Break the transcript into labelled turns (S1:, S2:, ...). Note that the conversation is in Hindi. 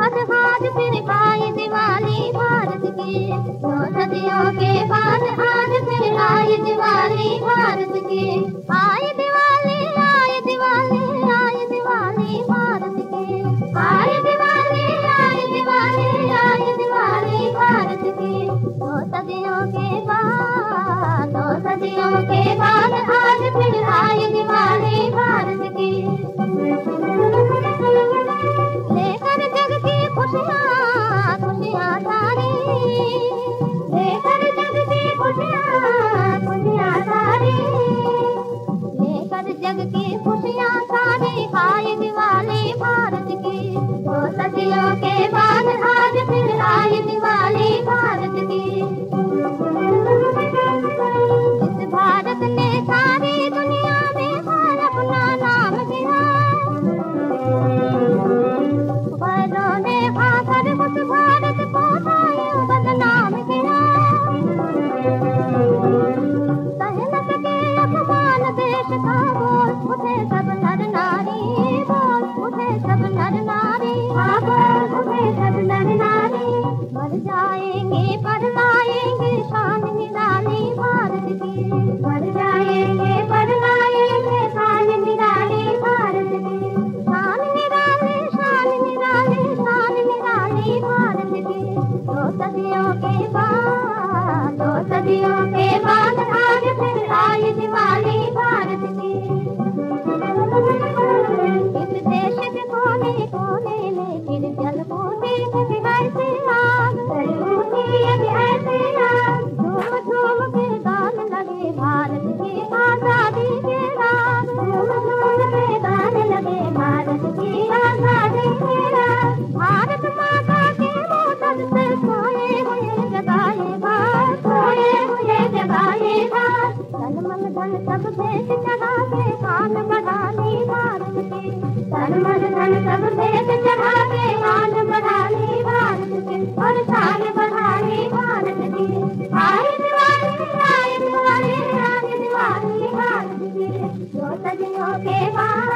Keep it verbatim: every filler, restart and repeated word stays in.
S1: आफत आज फिर आई दिवाली भारत की। दो सदियों के बाद आज फिर आई दिवाली भारत की। आई दिवाली आई दिवाली आई दिवाली भारत की। आई दिवाली आई दिवाली आई दिवाली भारत की। दो सदियों के बाद दो सदियों के बाद आज फिर आई दिवाली भारत की। लेकर जग की खुशियाँ खुशियाँ सारी, लेकर जग की खुशियाँ खुशियाँ सारी, लेकर जग की खुशियाँ सारी आई दिवाली भारत की। दो सदियों के बाद आज फिर आई दिवाली भारत की। इस भारत ने सारी दुनिया में हाल अपना नाम दिया, वैरों ने आकर उस भारत को यूं बदनाम किया। सह न सके अपमान देश का बोल उठे सब नर नारी, बोल उठे सब नर नारी, हाँ बोल उठे सब नर नारी। मर जाएंगे पर लाएंगे शान निराली भारत की। मर जाएंगे पर लाएंगे शान निराली भारत की। शान निराली शान निराली शान निराली भारत की। दो सदियों के बाद दो सदियों के बाद आज फिर आई दिवाली भारत की। इस देश के कोने कोने में फिर जल बूटी भी ऐसी आग, जल बूटी भी ऐसी आग। झूम झूम के गान लगे भारत की आजादी के राग, झूम झूम के गान लगे भारत की आजादी के राग। भारत माता के मोदक से सोए हुए जगाए बात, सोए हुए जगाए बात। तन मन धन सब देश चढ़ा के कान बढ़ानी भारत की। तन मन धन सब देश चढ़ा के कान बढ़ानी भारत की, और शान बढ़ानी भारत की। आई दिवाली आई दिवाली आई दिवाली भारत की। दो सदियों के बाद